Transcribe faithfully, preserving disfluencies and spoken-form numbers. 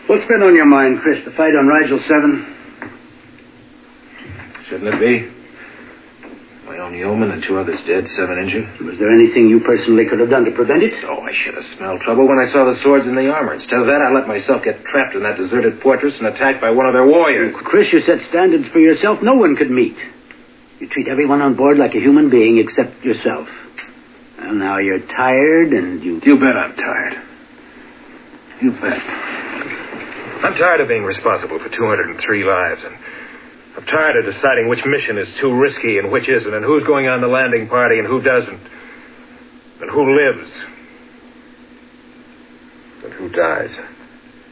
What's been on your mind, Chris? The fight on Rigel seven? Shouldn't it be? My own yeoman and two others dead, seven injured. Was there anything you personally could have done to prevent it? Oh, I should have smelled trouble when I saw the swords in the armor. Instead of that, I let myself get trapped in that deserted fortress and attacked by one of their warriors. Well, Chris, you set standards for yourself no one could meet. You treat everyone on board like a human being except yourself. Well, now you're tired and you... You bet I'm tired. You bet. I'm tired of being responsible for two hundred three lives, and I'm tired of deciding which mission is too risky and which isn't, and who's going on the landing party and who doesn't, and who lives, and who dies.